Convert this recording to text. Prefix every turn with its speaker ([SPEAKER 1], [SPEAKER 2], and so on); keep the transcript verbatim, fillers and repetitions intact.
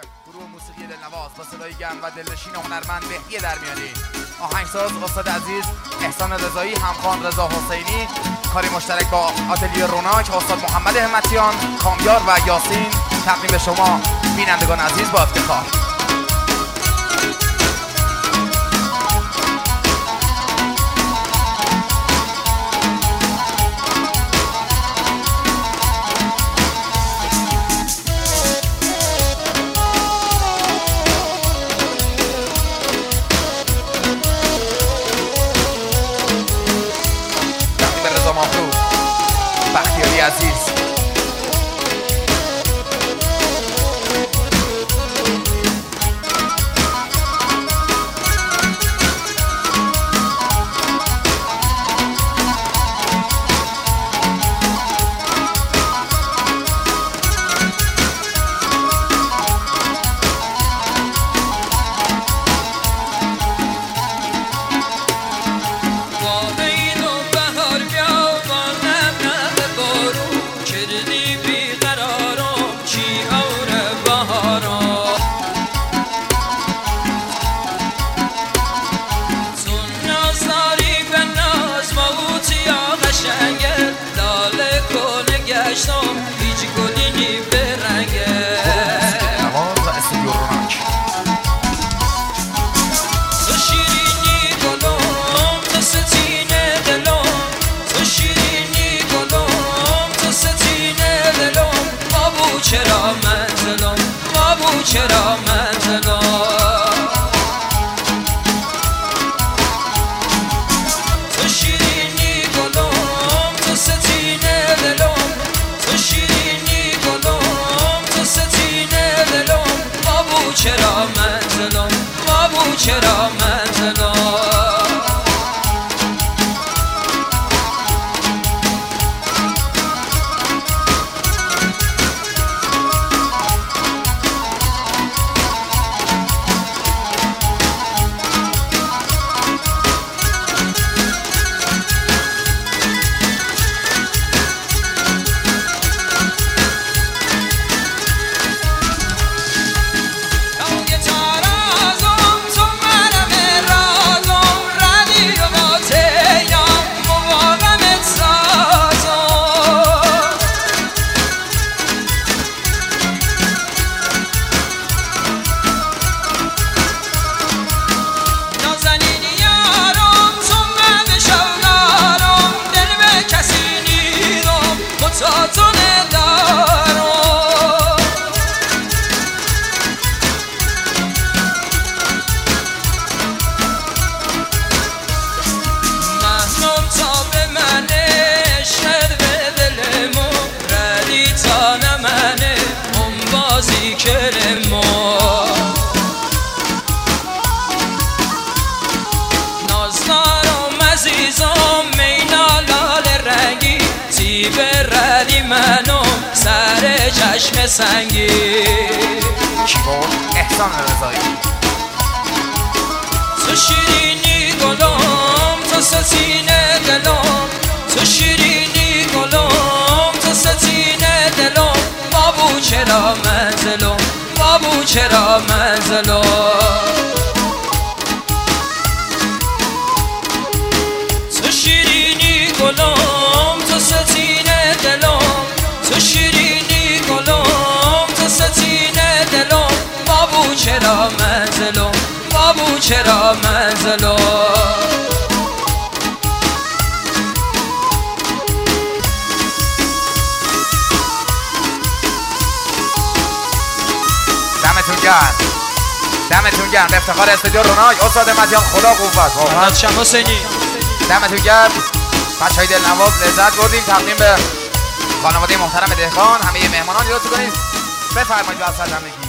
[SPEAKER 1] گروه موسیقی دلنواز با صدای گرم و دلنشین هنرمند مهدی درمیانی، آهنگساز استاد عزیز احسان رضایی، همخوان رضا حسینی، کاری مشترک با آتلیه روناک استاد محمد همتیان، کامیار و یاسین، تقدیم به شما بینندگان عزیز با افتخار. بختیاری عزیز
[SPEAKER 2] هیچ گلینی به رنگه تو شیرینی گلم تو ستینه دلم، تو شیرینی گلم تو ستینه دلم، بابو چرا منزلم، بابو چرا منزلم. تو شیرینی گلم تو ستینه دلم، تو شیرینی گلم تو ستینه دلم، بابو چرا منزلم، بابو چرا منزلم. بردی منو سر چشم سنگی
[SPEAKER 1] کیبورد احسان رضایی.
[SPEAKER 2] تو شیرینی گلم تو ستینه دلم، تو شیرینی گلم تو ستینه دلم، بابو چرا منزلم، بابو چرا منزلم. تو شیرینی گلم تو ستینه دلم، تو شیرینی گلم تو ستینه دلم، بابو چرا منزلم، بابو چرا منزلم.
[SPEAKER 1] دمتون گرم، دمتون گرم. به افتخار استودیو روناک استاد مدیان، خدا قوت.
[SPEAKER 2] محمد شمس حسینی
[SPEAKER 1] دمتون گرم. بچهای دلنواز لذت بردیم. تقدیم به خانواده محترم دهقان، همه مهمانان. یادتون کنید بفرمایید واسه زندگی.